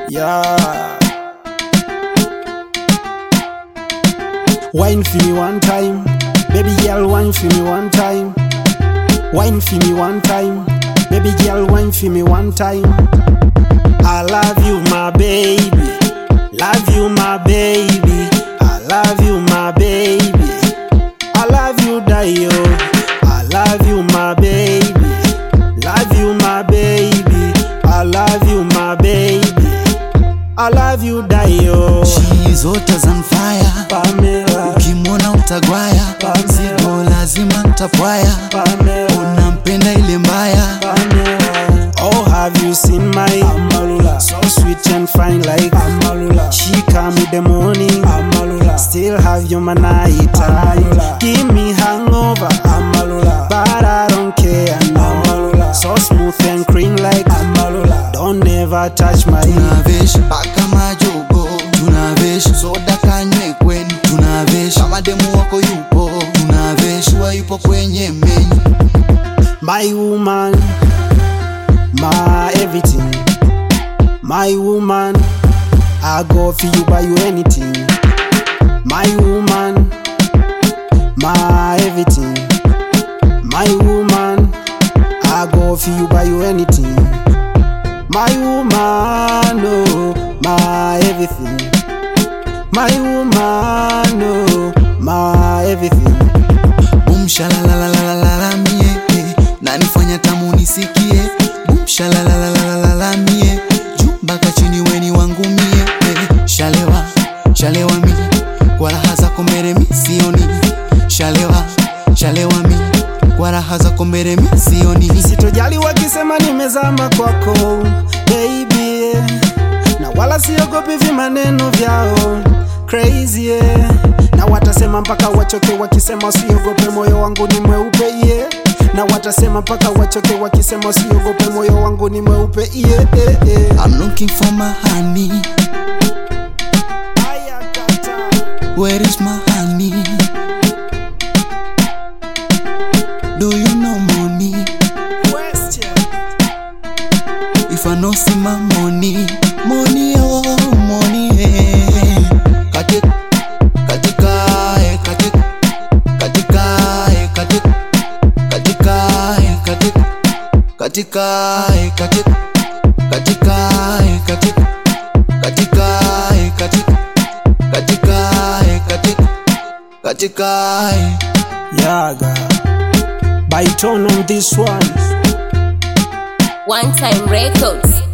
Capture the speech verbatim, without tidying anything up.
Yeah. Wine for me one time, baby girl. Wine for me one time. Wine for me one time, baby girl. Wine for me one time. I love you, my baby. Love you, my baby. I love you, my baby. I love you, Dio. I love you, my baby. Love you, my baby. I love you, my baby. I love you, Dio. She is hot as on fire, Pamela. Ukimwona utagwaya, sigo lazima ntapwaya, unampenda ile mbaya. Oh, have you seen my Amalula? So sweet and fine like Amalula. She come with the morning Amalula. Still have you my night Amalula. Give me hangover Amalula, but I don't care no Amalula. So smooth and cream like Amalula. Don't ever touch my Tunavesh paka majogo, tunavesh soda kanywe kweni, tunavesh kama demu wako yupo, tunavesh wa yupo kwenye menu. My woman, my everything, my woman, I go for you, buy you anything. My woman, my everything, my woman, I go for you, buy you anything. My woman, oh, my everything, my woman, oh, my everything. Boom shalalalalala mie, eh, nanifanya tamu nisikie. Boom shalalalalala mie, juu mpaka chini weni wangu mie, eh. Shalewa, shalewa mi, kwa raha zako mbele mi sioni. Shalewa, shalewa mi, kwa raha zako mbele mi sioni. Sitojali wakisema nimezama kwako baby, na wala siogopi vimaneno vyao crazy, yeah. Na watasema mpaka wachoke wakisema usiogope, moyo wangu ni mweupe, yeah. Na watasema mpaka wachoke wakisema usiogope, moyo wangu ni mweupe, yeah, yeah, yeah. I'm looking for my honey, where is my honey? Do you know money? Question. If I no see my money, money oh money eh. Katik, katika eh katik, katika eh katik, katika eh katik, katika eh katik, katika eh katik, katika eh katik, katika eh katik, katika eh. Yaga, by tone on this one. One Time Records.